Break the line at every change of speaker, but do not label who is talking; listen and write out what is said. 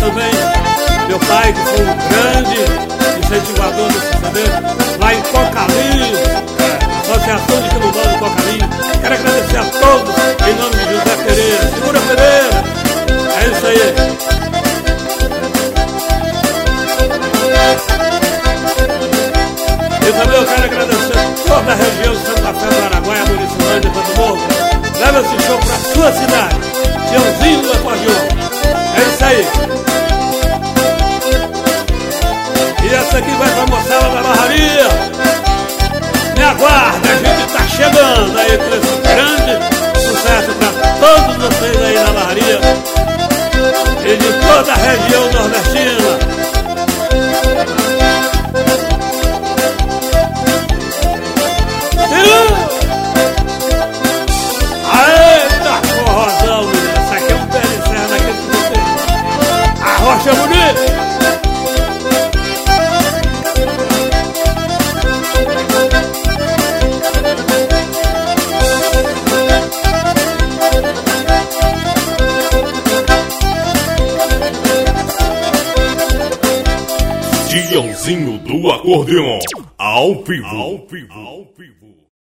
também meu pai, que foi um grande incentivador desse CD, lá em Cocalinho, Associação de Candomblé do Cocalinho. Quero agradecer a todos, em nome de José Pereira. Segura Pereira! É isso aí. E também eu quero agradecer toda a região de Santa Fé do Araguaia, Muricilândia, Pato Novo. Leva esse show pra sua cidade, Tiãozinho do Acordeon. É isso aí. E essa aqui vai pra moçada da Barraria. Me aguarda, a gente tá chegando aí com esse grande sucesso pra todos vocês aí na Barraria e de toda a região nordestina. Eita, forrozão, menino. Essa aqui é um pé de serra daquele que você... A rocha bonita.
Tiãozinho do Acordeon, ao vivo.